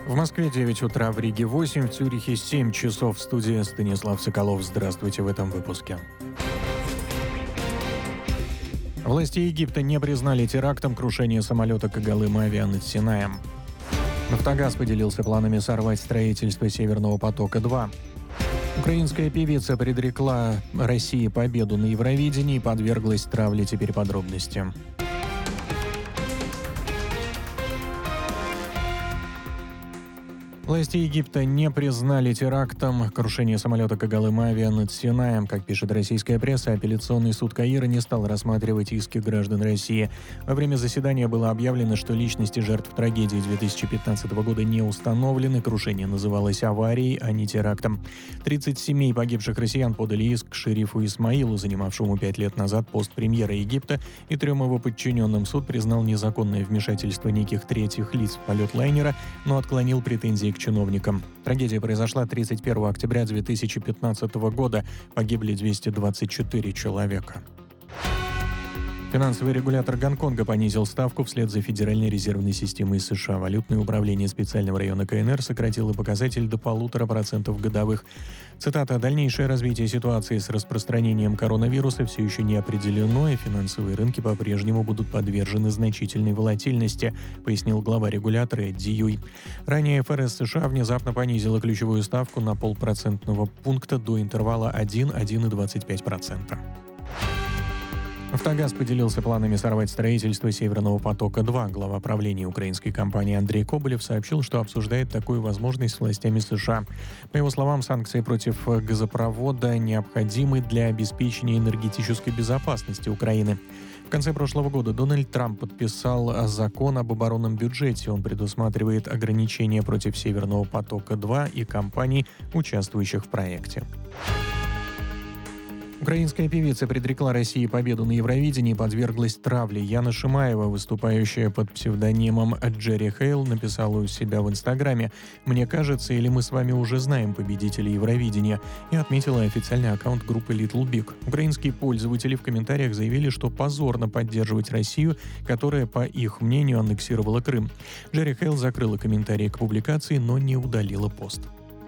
В Москве 9 утра, в Риге 8, в Цюрихе 7 часов. В студии Станислав Соколов. Здравствуйте в этом выпуске. Власти Египта не признали терактом крушение самолета Когалым Авиа над Синаем. «Нафтогаз» поделился планами сорвать строительство «Северного потока-2». Украинская певица предрекла России победу на Евровидении и подверглась травле. Теперь подробности. Власти Египта не признали терактом крушение самолета Когалым Авиа над Синаем. Как пишет российская пресса, апелляционный суд Каира не стал рассматривать иски граждан России. Во время заседания было объявлено, что личности жертв трагедии 2015 года не установлены. Крушение называлось аварией, а не терактом. 30 семей погибших россиян подали иск к шерифу Исмаилу, занимавшему 5 лет назад пост премьера Египта, и 3 его подчиненным. Суд признал незаконное вмешательство неких третьих лиц в полет лайнера, но отклонил претензии к чиновникам. Трагедия произошла 31 октября 2015 года. Погибли 224 человека. Финансовый регулятор Гонконга понизил ставку вслед за Федеральной резервной системой США. Валютное управление специального района КНР сократило показатель до 1,5% годовых. Цитата: «Дальнейшее развитие ситуации с распространением коронавируса все еще не определено, и финансовые рынки по-прежнему будут подвержены значительной волатильности», пояснил глава регулятора Эдди Юй. Ранее ФРС США внезапно понизила ключевую ставку на 0,5% пункта до интервала 1,25%. «Нафтогаз» поделился планами сорвать строительство «Северного потока-2». Глава правления украинской компании Андрей Коболев сообщил, что обсуждает такую возможность с властями США. По его словам, санкции против газопровода необходимы для обеспечения энергетической безопасности Украины. В конце прошлого года Дональд Трамп подписал закон об оборонном бюджете. Он предусматривает ограничения против «Северного потока-2» и компаний, участвующих в проекте. Украинская певица предрекла России победу на Евровидении и подверглась травле. Яна Шимаева, выступающая под псевдонимом Джерри Хейл, написала у себя в Инстаграме: «Мне кажется, или мы с вами уже знаем победителей Евровидения», и отметила официальный аккаунт группы Little Big. Украинские пользователи в комментариях заявили, что позорно поддерживать Россию, которая, по их мнению, аннексировала Крым. Джерри Хейл закрыла комментарии к публикации, но не удалила пост.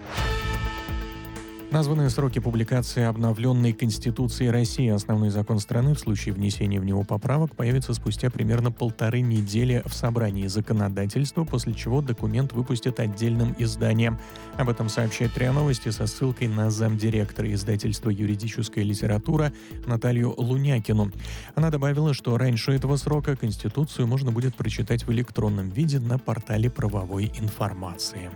Названы сроки публикации обновленной Конституции России. Основной закон страны в случае внесения в него поправок появится спустя примерно 1,5 недели в собрании законодательства, после чего документ выпустят отдельным изданием. Об этом сообщает РИА Новости со ссылкой на замдиректора издательства «Юридическая литература» Наталью Лунякину. Она добавила, что раньше этого срока Конституцию можно будет прочитать в электронном виде на портале правовой информации.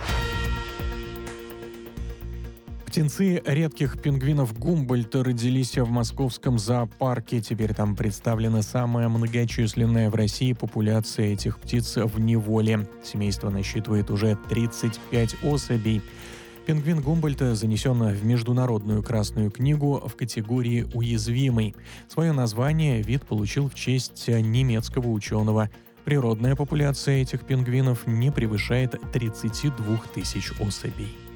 Птенцы редких пингвинов Гумбольдта родились в московском зоопарке. Теперь там представлена самая многочисленная в России популяция этих птиц в неволе. Семейство насчитывает уже 35 особей. Пингвин Гумбольдта занесен в Международную Красную книгу в категории «Уязвимый». Свое название вид получил в честь немецкого ученого. Природная популяция этих пингвинов не превышает 32 тысяч особей.